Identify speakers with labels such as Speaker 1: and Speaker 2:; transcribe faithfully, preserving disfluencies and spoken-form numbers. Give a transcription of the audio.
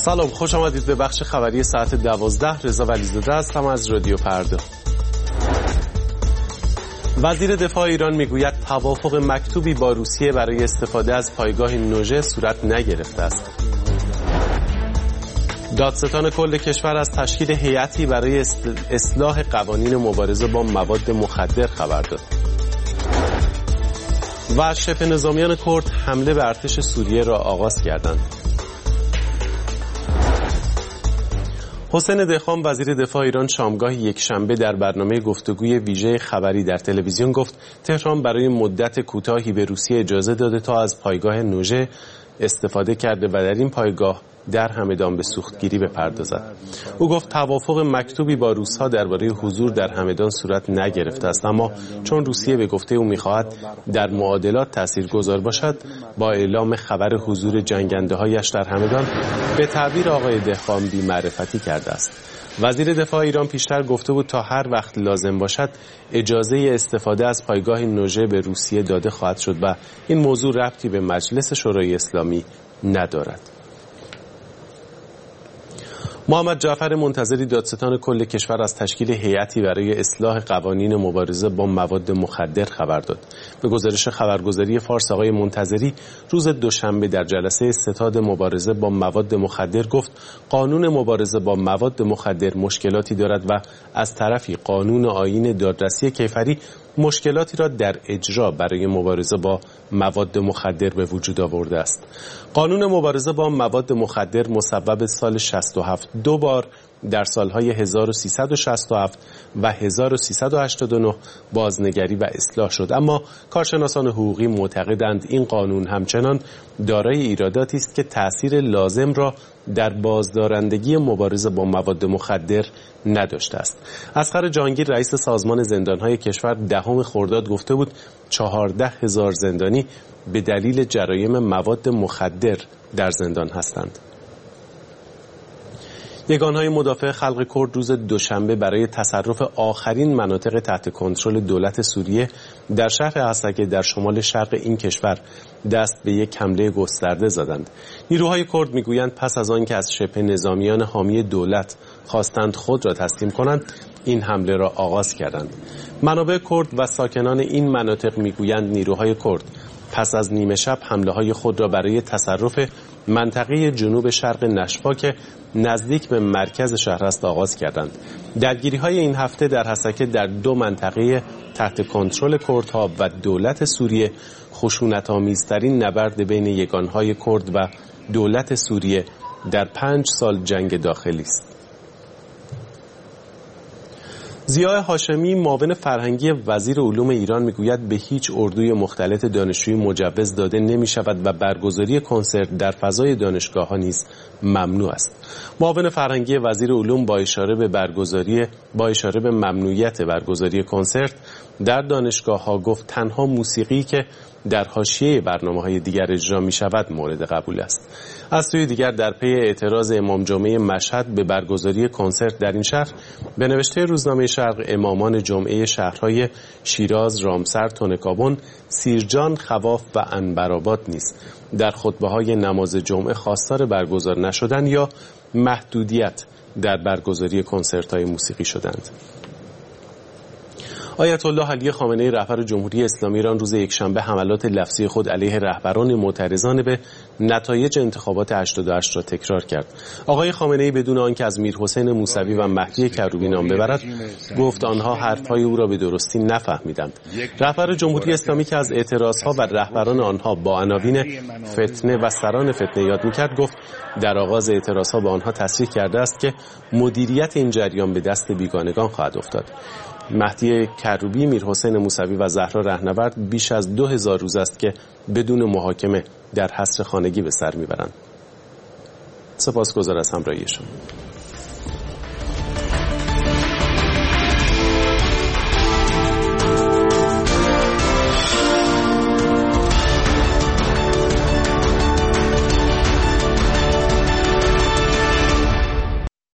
Speaker 1: سلام، خوش آمدید به بخش خبری ساعت دوازده. رضا ولیزاده هستم از رادیو پرده. وزیر دفاع ایران میگوید توافق مکتوبی با روسیه برای استفاده از پایگاه نوژه صورت نگرفته است. دادستان کل کشور از تشکیل هیئتی برای اصلاح قوانین مبارزه با مواد مخدر خبر داد. و شبه نظامیان کرد حمله به ارتش سوریه را آغاز کردند. حسین دهقان وزیر دفاع ایران شامگاه یک شنبه در برنامه گفتگوی ویژه خبری در تلویزیون گفت تهران برای مدت کوتاهی به روسیه اجازه داده تا از پایگاه نوژه استفاده کرده و در این پایگاه در همدان به سوختگیری بپردازد. او گفت توافق مکتوبی با روس‌ها درباره حضور در همدان صورت نگرفته است، اما چون روسیه به گفته او می‌خواهد در معادلات تاثیرگذار باشد، با اعلام خبر حضور جنگنده‌هایش در همدان به تعبیر آقای دهقان بی‌معرفتی کرده است. وزیر دفاع ایران پیشتر گفته بود تا هر وقت لازم باشد اجازه استفاده از پایگاه نوژه به روسیه داده خواهد شد و این موضوع ربطی به مجلس شورای اسلامی ندارد. محمد جعفر منتظری دادستان کل کشور از تشکیل هیئتی برای اصلاح قوانین مبارزه با مواد مخدر خبر داد. به گزارش خبرگزاری فارس آقای منتظری روز دوشنبه در جلسه ستاد مبارزه با مواد مخدر گفت قانون مبارزه با مواد مخدر مشکلاتی دارد و از طرفی قانون آیین دادرسی کیفری مشکلاتی را در اجرا برای مبارزه با مواد مخدر به وجود آورده است. قانون مبارزه با مواد مخدر مصوب سال شصت و هفت دو بار در سالهای هزار و سیصد و شصت و هفت و هزار و سیصد و هشتاد و نه بازنگری و اصلاح شد، اما کارشناسان حقوقی معتقدند این قانون همچنان دارای ایراداتی است که تأثیر لازم را در بازدارندگی مبارزه با مواد مخدر نداشته است. اصغر جهانگیر رئیس سازمان زندانهای کشور دهم خرداد گفته بود چهارده هزار زندانی به دلیل جرایم مواد مخدر در زندان هستند. یگانهای مدافع خلق کرد روز دوشنبه برای تصرف آخرین مناطق تحت کنترل دولت سوریه در شهر حسکه در شمال شرق این کشور دست به یک حمله گسترده زدند. نیروهای کرد میگویند پس از آن که از شبه نظامیان حامی دولت خواستند خود را تسلیم کنند، این حمله را آغاز کردند. منابع کرد و ساکنان این مناطق میگویند نیروهای کرد پس از نیمه شب حمله های خود را برای تصرف منطقه جنوب شرق نشفا که نزدیک به مرکز شهر است آغاز کردند. درگیری های این هفته در حسکه در دو منطقه تحت کنترل کردها و دولت سوریه خشونت‌آمیزترین نبرد بین یگانهای کرد و دولت سوریه در پنج سال جنگ داخلی است. ضیاء هاشمی معاون فرهنگی وزیر علوم ایران میگوید به هیچ اردوی مختلط دانشجویی مجوز داده نمی شود و برگزاری کنسرت در فضای دانشگاه‌ها نیز ممنوع است. معاون فرهنگی وزیر علوم با اشاره به برگزاری با اشاره به ممنوعیت برگزاری کنسرت در دانشگاه‌ها گفت تنها موسیقی که در حاشیه برنامه‌های دیگر اجرا می‌شود مورد قبول است. از سوی دیگر در پی اعتراض امام جمعه مشهد به برگزاری کنسرت در این شهر به نوشته روزنامه شرق امامان جمعه شهرهای شیراز، رامسر، تنکابن، سیرجان، خواف و عنبرآباد نیز در خطبه‌های نماز جمعه خواستار برگزار نشدن یا محدودیت در برگزاری کنسرت‌های موسیقی شدند. آیت الله علی خامنه‌ای رهبر جمهوری اسلامی ایران روز یکشنبه حملات لفظی خود علیه رهبران معترضان به نتایج انتخابات هشتاد و هشت را تکرار کرد. آقای خامنه‌ای بدون آنکه از میرحسین موسوی و مهدی کروبی نام ببرد گفت آنها حرفهای او را به درستی نفهمیدند. رهبر جمهوری اسلامی که از اعتراضها و رهبران آنها با عناوین فتنه و سران فتنه یاد می‌کرد گفت در آغاز اعتراضها به آنها تصریح کرده است که مدیریت این جریان به دست بیگانگان خواهد افتاد. مهدی کروبی، میرحسین موسوی و زهرا رهنورد بیش از دو هزار روز است که بدون محاکمه در حصر خانگی به سر میبرند. سپاسگزار از همراهی شما.